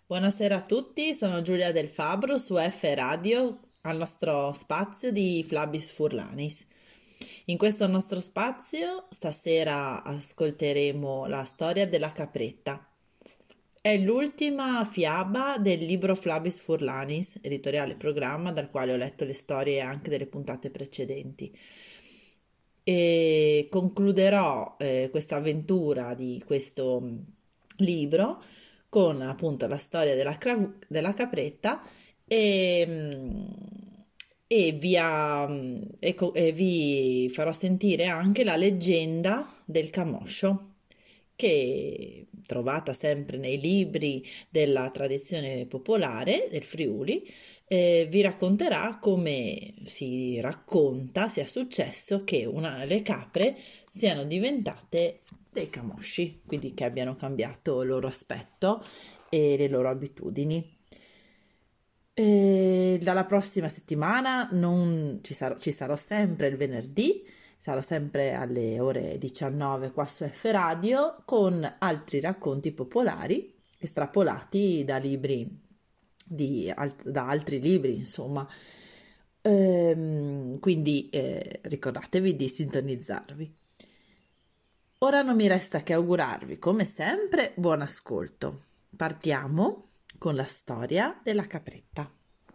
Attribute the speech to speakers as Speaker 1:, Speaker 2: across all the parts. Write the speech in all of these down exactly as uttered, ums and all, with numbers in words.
Speaker 1: Buonasera a tutti, sono Giulia Del Fabbro su F Radio al nostro spazio di Flabis Furlanis. In questo nostro spazio stasera ascolteremo la storia della capretta. È l'ultima fiaba del libro Flabis Furlanis, editoriale programma dal quale ho letto le storie anche delle puntate precedenti. E concluderò eh, questa avventura di questo mm, libro con appunto la storia della, crav- della capretta e, mm, e vi, ah, mm, e co- e vi farò sentire anche la leggenda del camoscio che trovata sempre nei libri della tradizione popolare del Friuli, eh, vi racconterà come si racconta sia successo che una, le capre siano diventate dei camosci, quindi che abbiano cambiato il loro aspetto e le loro abitudini. E dalla prossima settimana non ci sarò, ci sarò sempre il venerdì, sarò sempre alle ore diciannove qua su F Radio con altri racconti popolari estrapolati da libri di, al- da altri libri, insomma. Ehm, quindi eh, ricordatevi di sintonizzarvi. Ora non mi resta che augurarvi, come sempre, buon ascolto. Partiamo con la storia della capretta.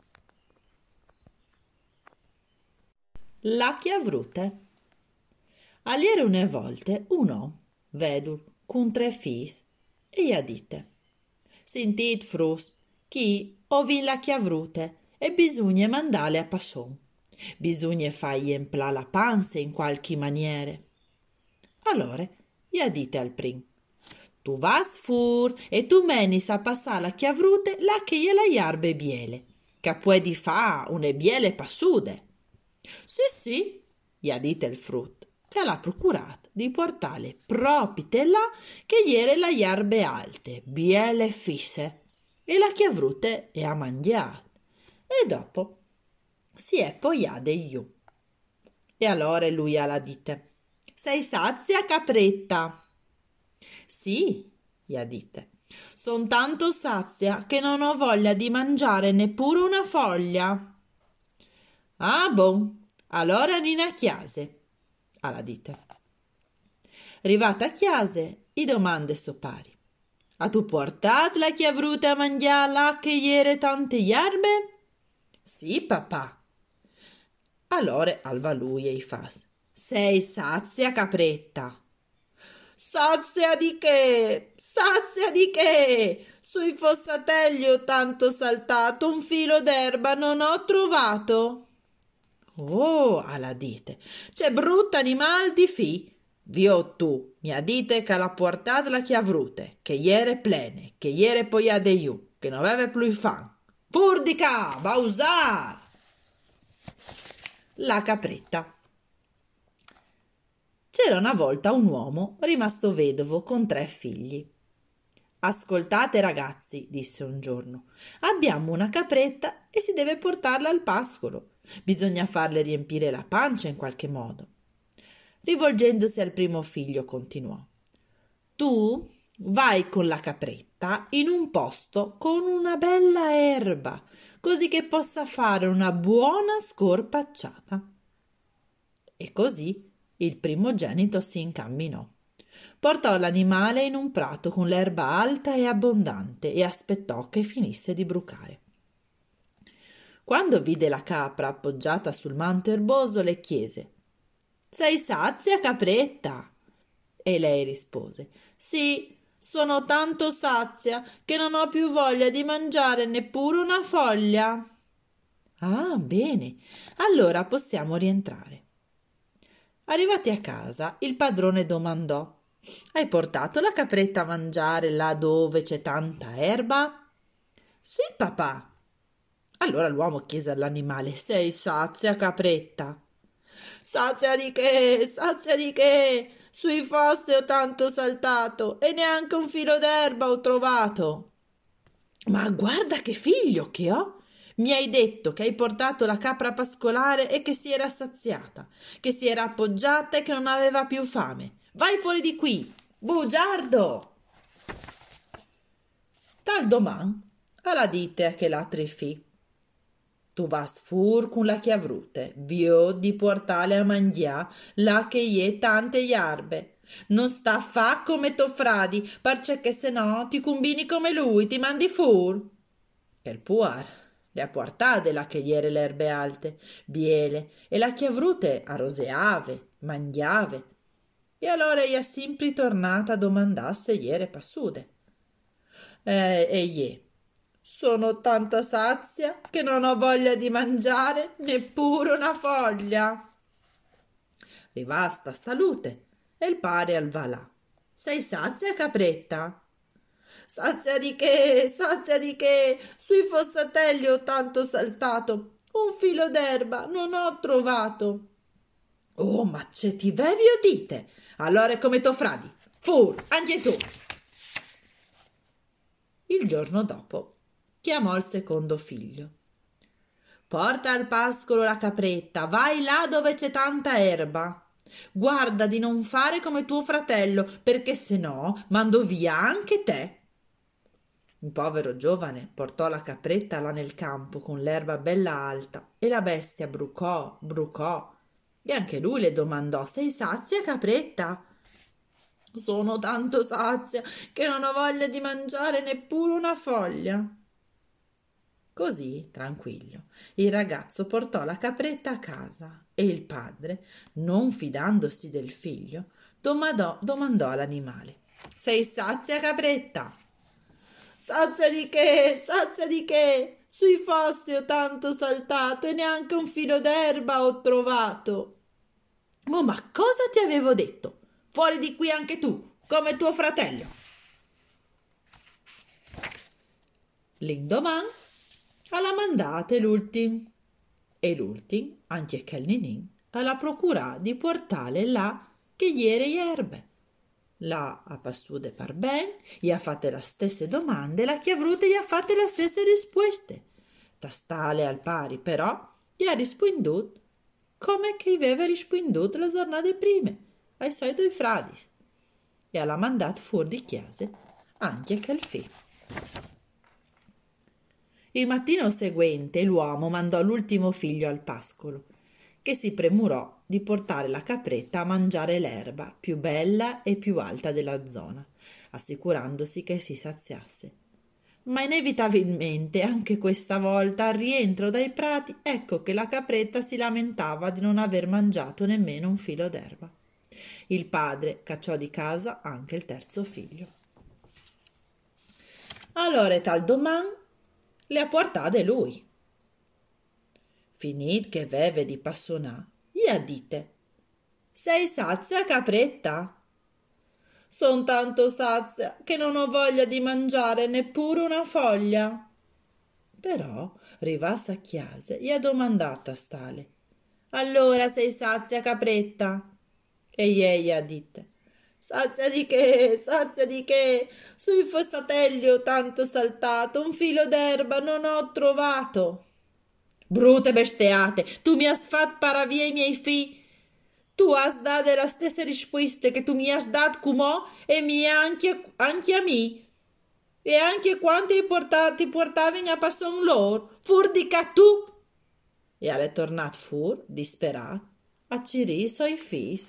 Speaker 1: La chiavrute. Aliere une volte un om, vedul, cun tre fis, e gli dite: Sentit, frus, chi ho vin la chiavrute e bisogna mandale a passon. Bisogna fargli emplà la panza in qualche maniere. Allora, gli dite al prim: Tu vas fur e tu menis a passare la chiavrute là che gliela iarbe biele, che puoi di fa une biele passude. Sì, sì, gli ha dite il frut, che l'ha procurato di portare propite là che ieri la iarbe alte, biele fisse, e la chiavrute e ha mangiato. E dopo si è poiade iù. E allora lui alla dite: Sei sazia, capretta? Sì, gli ha dite. Son tanto sazia che non ho voglia di mangiare neppure una foglia. Ah, bon, allora Nina chiase, alla dite. Rivata a chiase, i domande so pari. A tu portat la chiavruta a mangiare là che iere tante iarbe? Sì, papà. Allora alva lui e i fas. Sei sazia, capretta. Sazia di che? Sazia di che? Sui fossatelli ho tanto saltato, un filo d'erba non ho trovato. Oh, alla dite, c'è brutta animal di fi. Vio tu, mia dite che l'ha portata la chiavrute, che iere plene, che iere poi a de iù, che non aveva più fan. Furdica, va usar! La capretta. C'era una volta un uomo rimasto vedovo con tre figli. Ascoltate ragazzi, disse un giorno, abbiamo una capretta e si deve portarla al pascolo. Bisogna farle riempire la pancia in qualche modo. Rivolgendosi al primo figlio, continuò: Tu vai con la capretta in un posto con una bella erba, così che possa fare una buona scorpacciata. E così il primogenito si incamminò. Portò l'animale in un prato con l'erba alta e abbondante e aspettò che finisse di brucare. Quando vide la capra appoggiata sul manto erboso, le chiese: Sei sazia, capretta? E lei rispose: Sì, sono tanto sazia che non ho più voglia di mangiare neppure una foglia. Ah, bene, allora possiamo rientrare. Arrivati a casa, il padrone domandò: Hai portato la capretta a mangiare là dove c'è tanta erba? Sì, papà. Allora l'uomo chiese all'animale: Sei sazia, capretta? Sazia di che? Sazia di che? Sui fossi ho tanto saltato e neanche un filo d'erba ho trovato. Ma guarda che figlio che ho! Mi hai detto che hai portato la capra a pascolare e che si era saziata, che si era appoggiata e che non aveva più fame. Vai fuori di qui, bugiardo! Tal doman alla dite che l'altri fi. Tu vas fur con la chiavrute, vio di portale a mangià, là che je tante iarbe. Non sta a fa come tuo fradi, perché che se no ti combini come lui, ti mandi fur. Che il puar le ha portate la che iere le erbe alte, biele, e la chiavrute arroseave, mangiave. E allora è sempre tornata a domandasse iere passude. Eh, e ie, sono tanta sazia che non ho voglia di mangiare neppure una foglia. Rivasta sta lute e il pare al valà. Sei sazia, capretta? Sazia di che, sazia di che, sui fossatelli ho tanto saltato, un filo d'erba non ho trovato. Oh, ma ce ti vevi o dite? Allora è come tuo fradi, fur, anche tu. Il giorno dopo chiamò il secondo figlio. Porta al pascolo la capretta, vai là dove c'è tanta erba. Guarda di non fare come tuo fratello, perché se no mando via anche te. Il povero giovane portò la capretta là nel campo con l'erba bella alta e la bestia brucò, brucò. E anche lui le domandò: sei sazia, capretta? Sono tanto sazia che non ho voglia di mangiare neppure una foglia. Così, tranquillo, il ragazzo portò la capretta a casa e il padre, non fidandosi del figlio, domandò, domandò all'animale: sei sazia, capretta? Sazia di che? Sazia di che? Sui fossi ho tanto saltato e neanche un filo d'erba ho trovato. Oh, ma cosa ti avevo detto? Fuori di qui anche tu, come tuo fratello. L'indomani alla mandate l'ultim e l'ultim, anche che il ninin, alla procurà di portare là che iere ierbe. Là a passude par ben, gli ha fatte le stesse domande, la chiavrute gli ha fatte le stesse risposte. Tastale al pari, però, gli ha rispondut come che aveva rispondut le giornate prime, ai suoi due fradis, e alla mandat fuori di chiese anche che il fi. Il mattino seguente l'uomo mandò l'ultimo figlio al pascolo, che si premurò di portare la capretta a mangiare l'erba più bella e più alta della zona, assicurandosi che si saziasse. Ma inevitabilmente anche questa volta al rientro dai prati ecco che la capretta si lamentava di non aver mangiato nemmeno un filo d'erba. Il padre cacciò di casa anche il terzo figlio. Allora tal doman le ha portate lui. Finit che veve di passonà, gli ha dite: sei sazia, capretta? Son tanto sazia che non ho voglia di mangiare neppure una foglia. Però, rivasa a chiase, gli ha domandata stale: allora sei sazia, capretta? E gli ha dite: sazia di che, sazia di che, sui fossatelli ho tanto saltato, un filo d'erba non ho trovato. Brute besteate, tu mi has fat para via i miei fi. Tu has date la stessa risposte che tu mi has dat cumò e mi anche, anche a mi. E anche quando ti, porta, ti portavi a passon lor, fur di ca tu. E alle tornat fur, disperat, a cirì i suoi fis.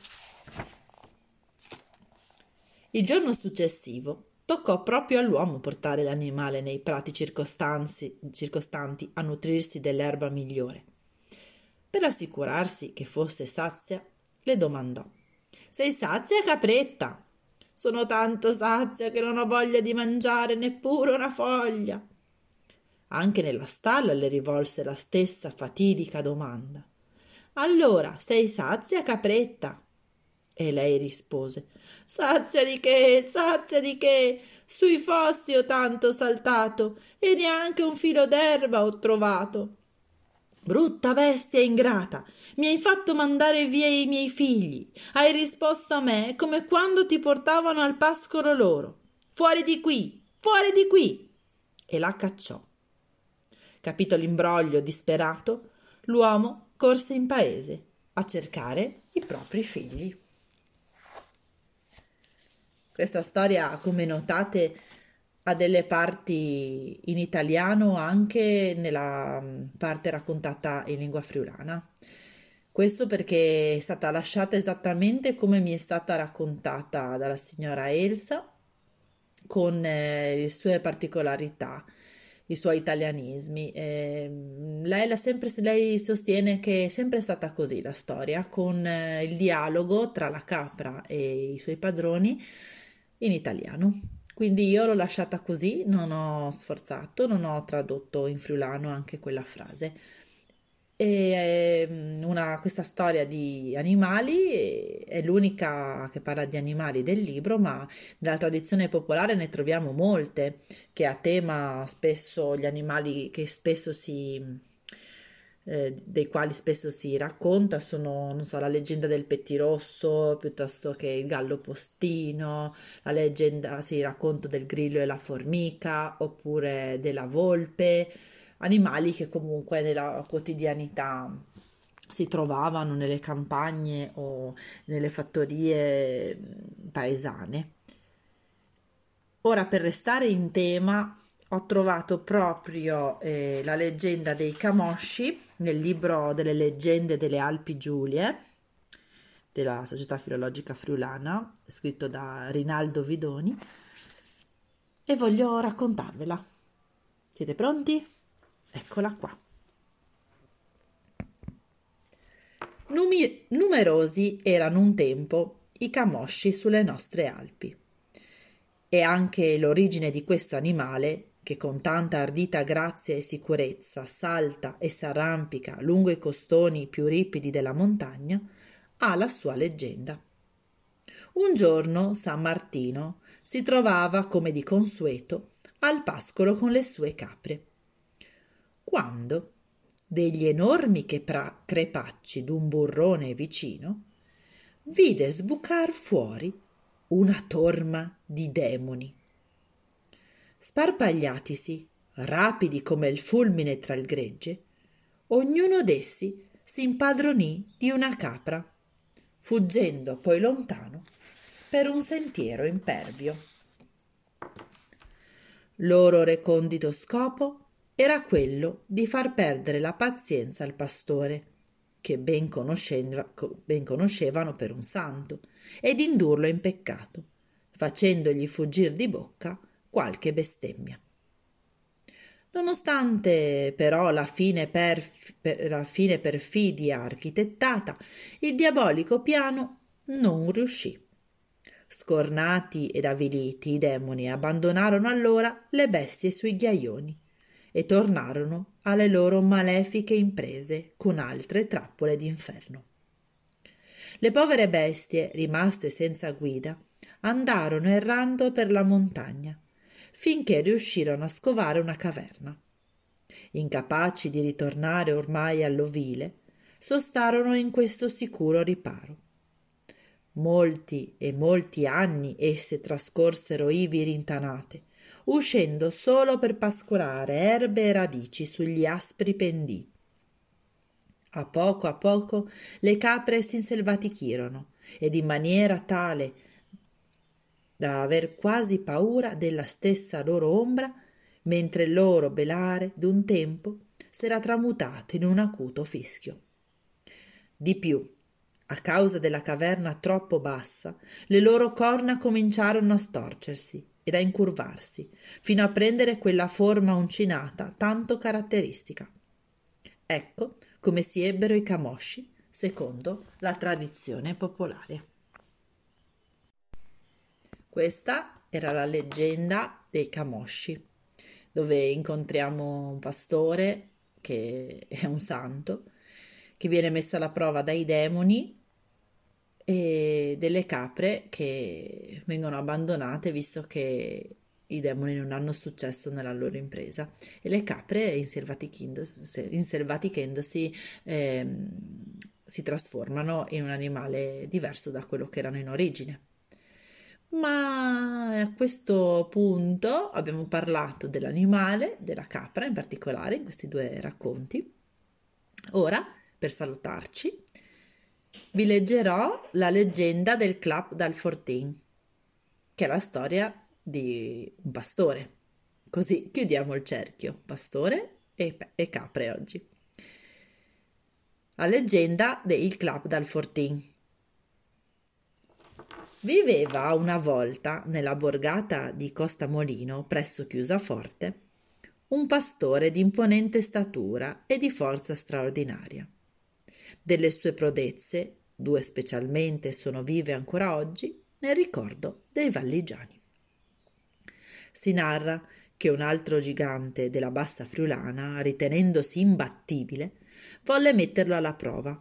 Speaker 1: Il giorno successivo toccò proprio all'uomo portare l'animale nei prati circostanti, circostanti a nutrirsi dell'erba migliore. Per assicurarsi che fosse sazia, le domandò: sei sazia, capretta? Sono tanto sazia che non ho voglia di mangiare neppure una foglia. Anche nella stalla le rivolse la stessa fatidica domanda: allora sei sazia, capretta? E lei rispose: sazia di che, sazia di che, sui fossi ho tanto saltato e neanche un filo d'erba ho trovato. Brutta bestia ingrata, mi hai fatto mandare via i miei figli, hai risposto a me come quando ti portavano al pascolo loro. Fuori di qui, fuori di qui! E la cacciò. Capito l'imbroglio disperato, l'uomo corse in paese a cercare i propri figli. Questa storia, come notate, ha delle parti in italiano anche nella mm, parte raccontata in lingua friulana. Questo perché è stata lasciata esattamente come mi è stata raccontata dalla signora Elsa, con eh, le sue particolarità, i suoi italianismi. Ehm, lei, l'ha sempre, lei sostiene che è sempre stata così la storia, con eh, il dialogo tra la capra e i suoi padroni in italiano. Quindi io l'ho lasciata così, non ho sforzato, non ho tradotto in friulano anche quella frase. E ehm, una, questa storia di animali eh, è l'unica che parla di animali del libro, ma nella tradizione popolare ne troviamo molte che a tema spesso gli animali che spesso si, eh, dei quali spesso si racconta sono, non so, la leggenda del pettirosso piuttosto che il gallo postino, la leggenda, si racconta del grillo e la formica oppure della volpe, animali che comunque nella quotidianità si trovavano nelle campagne o nelle fattorie mh, paesane. Ora, per restare in tema, ho trovato proprio eh, la leggenda dei Camosci nel libro delle leggende delle Alpi Giulie della Società Filologica Friulana, scritto da Rinaldo Vidoni, e voglio raccontarvela. Siete pronti? Eccola qua. Numi- numerosi erano un tempo i camosci sulle nostre Alpi. E anche l'origine di questo animale, che con tanta ardita grazia e sicurezza salta e s'arrampica lungo i costoni più ripidi della montagna, ha la sua leggenda. Un giorno San Martino si trovava, come di consueto, al pascolo con le sue capre, quando degli enormi chepra- crepacci d'un burrone vicino vide sbucar fuori una torma di demoni. Sparpagliatisi, rapidi come il fulmine tra il gregge, ognuno d'essi si impadronì di una capra, fuggendo poi lontano per un sentiero impervio. Loro recondito scopo era quello di far perdere la pazienza al pastore, che ben, conosceva, ben conoscevano per un santo, ed indurlo in peccato, facendogli fuggir di bocca qualche bestemmia. Nonostante però la fine, perf- per, la fine perfidia architettata, il diabolico piano non riuscì. Scornati ed avviliti, i demoni abbandonarono allora le bestie sui ghiaioni e tornarono alle loro malefiche imprese con altre trappole d'inferno. Le povere bestie, rimaste senza guida, andarono errando per la montagna, finché riuscirono a scovare una caverna. Incapaci di ritornare ormai all'ovile, sostarono in questo sicuro riparo. Molti e molti anni esse trascorsero ivi rintanate, uscendo solo per pascolare erbe e radici sugli aspri pendii. A poco a poco le capre si inselvatichirono ed in maniera tale da aver quasi paura della stessa loro ombra, mentre il loro belare d'un tempo s'era tramutato in un acuto fischio. Di più, a causa della caverna troppo bassa, le loro corna cominciarono a storcersi ed a incurvarsi, fino a prendere quella forma uncinata tanto caratteristica. Ecco come si ebbero i camosci, secondo la tradizione popolare. Questa era la leggenda dei camosci, dove incontriamo un pastore che è un santo, che viene messo alla prova dai demoni e delle capre che vengono abbandonate visto che i demoni non hanno successo nella loro impresa e le capre inselvatichendosi, inselvatichendosi ehm, si trasformano in un animale diverso da quello che erano in origine. Ma a questo punto abbiamo parlato dell'animale, della capra in particolare, in questi due racconti. Ora, per salutarci, vi leggerò la leggenda del Club d'Alfortin, che è la storia di un pastore. Così chiudiamo il cerchio, pastore e, pe- e capre oggi. La leggenda del Club dal Fortin. Viveva una volta nella borgata di Costamolino, presso Chiusaforte, un pastore di imponente statura e di forza straordinaria. Delle sue prodezze, due specialmente sono vive ancora oggi nel ricordo dei valligiani. Si narra che un altro gigante della bassa friulana, ritenendosi imbattibile, volle metterlo alla prova.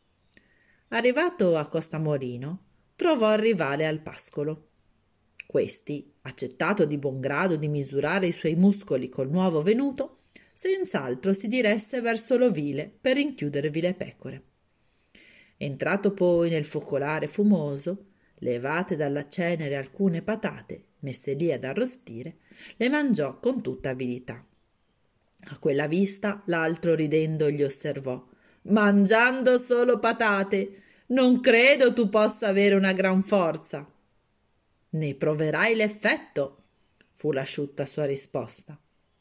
Speaker 1: Arrivato a Costamolino, trovò il rivale al pascolo. Questi, accettato di buon grado di misurare i suoi muscoli col nuovo venuto, senz'altro si diresse verso l'ovile per rinchiudervi le pecore. Entrato poi nel focolare fumoso, levate dalla cenere alcune patate, messe lì ad arrostire, le mangiò con tutta avidità. A quella vista l'altro ridendo gli osservò: «Mangiando solo patate, non credo tu possa avere una gran forza». «Ne proverai l'effetto», fu l'asciutta sua risposta.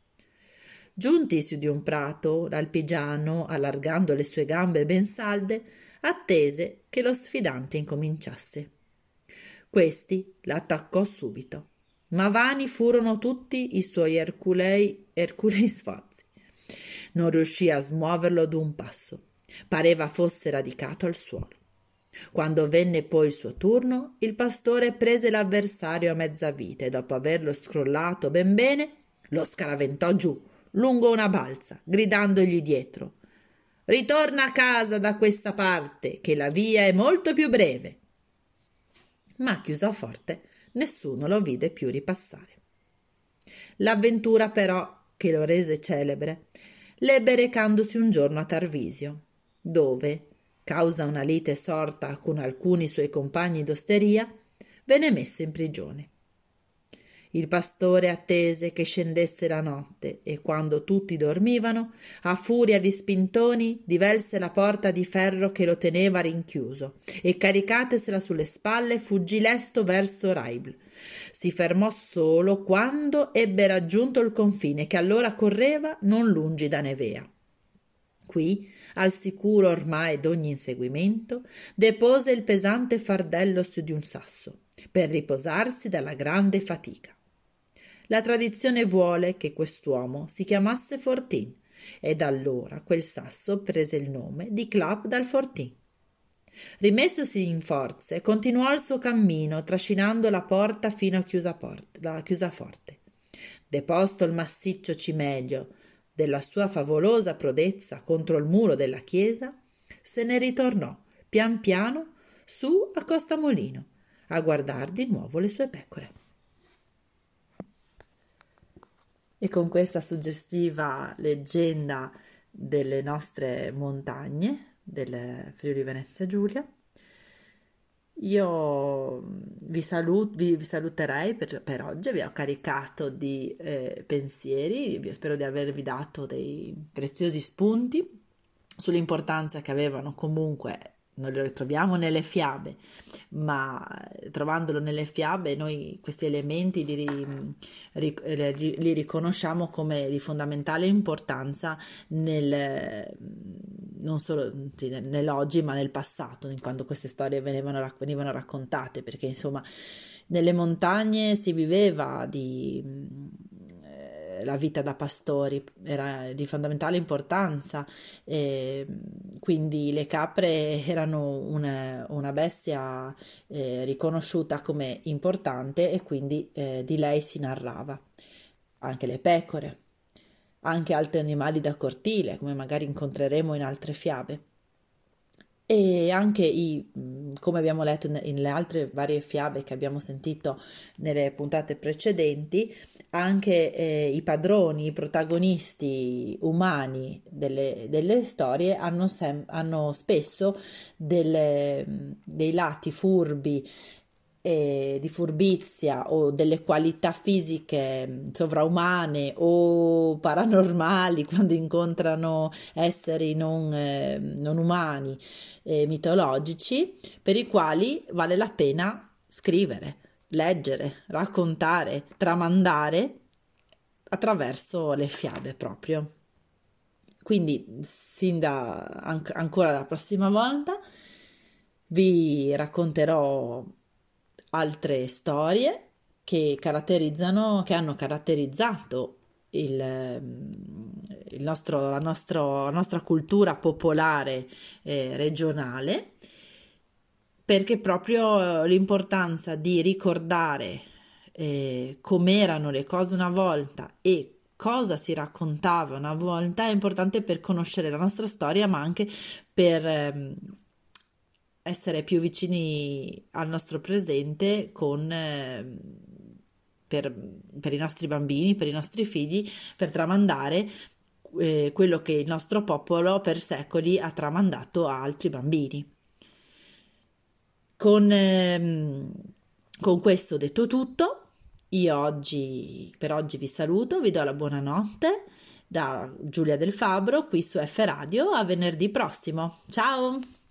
Speaker 1: Giunti su di un prato, l'alpigiano, allargando le sue gambe ben salde, attese che lo sfidante incominciasse. Questi l'attaccò subito, ma vani furono tutti i suoi erculei, erculei sforzi. Non riuscì a smuoverlo d'un passo, pareva fosse radicato al suolo. Quando venne poi il suo turno, il pastore prese l'avversario a mezza vita e dopo averlo scrollato ben bene, lo scaraventò giù, lungo una balza, gridandogli dietro: «Ritorna a casa da questa parte, che la via è molto più breve». Ma a Chiusaforte nessuno lo vide più ripassare. L'avventura però, che lo rese celebre, l'ebbe recandosi un giorno a Tarvisio, dove, causa una lite sorta con alcuni suoi compagni d'osteria, venne messo in prigione. Il pastore attese che scendesse la notte e quando tutti dormivano, a furia di spintoni, divelse la porta di ferro che lo teneva rinchiuso e caricatesela sulle spalle fuggì lesto verso Raibl. Si fermò solo quando ebbe raggiunto il confine che allora correva non lungi da Nevea. Qui, al sicuro ormai d'ogni inseguimento, depose il pesante fardello su di un sasso per riposarsi dalla grande fatica. La tradizione vuole che quest'uomo si chiamasse Fortin e da allora quel sasso prese il nome di Club dal Fortin. Rimessosi in forze, continuò il suo cammino trascinando la porta fino a Chiusaporte, la Chiusaforte. Deposto il massiccio cimelio della sua favolosa prodezza contro il muro della chiesa, se ne ritornò pian piano su a Costamolino a guardar di nuovo le sue pecore. E con questa suggestiva leggenda delle nostre montagne del Friuli Venezia Giulia, io vi, salut- vi, vi saluterei per, per oggi. Vi ho caricato di eh, pensieri, vi- spero di avervi dato dei preziosi spunti sull'importanza che avevano comunque. Non lo ritroviamo nelle fiabe, ma trovandolo nelle fiabe noi questi elementi li, ri- li- li riconosciamo come di fondamentale importanza nel, non solo sì, nell'oggi, ma nel passato, in quando queste storie venivano, venivano raccontate, perché insomma nelle montagne si viveva di la vita da pastori, era di fondamentale importanza, e quindi le capre erano una, una bestia eh, riconosciuta come importante e quindi eh, di lei si narrava. Anche le pecore, anche altri animali da cortile, come magari incontreremo in altre fiabe. E anche i, come abbiamo letto nelle altre varie fiabe che abbiamo sentito nelle puntate precedenti, anche eh, i padroni, i protagonisti umani delle, delle storie hanno, sem- hanno spesso delle, dei lati furbi e di furbizia o delle qualità fisiche sovraumane o paranormali quando incontrano esseri non, eh, non umani, eh, mitologici, per i quali vale la pena scrivere, leggere, raccontare, tramandare attraverso le fiabe proprio. Quindi, sin da an- ancora la prossima volta, vi racconterò altre storie che caratterizzano, che hanno caratterizzato il, ehm, il nostro, la, nostro- la nostra cultura popolare eh, regionale, perché proprio l'importanza di ricordare eh, com'erano le cose una volta e cosa si raccontava una volta è importante per conoscere la nostra storia, ma anche per ehm, essere più vicini al nostro presente con, ehm, per, per i nostri bambini, per i nostri figli, per tramandare eh, quello che il nostro popolo per secoli ha tramandato a altri bambini. Con, ehm, con questo detto tutto, io oggi, per oggi vi saluto, vi do la buonanotte da Giulia Del Fabbro qui su F Radio, a venerdì prossimo. Ciao!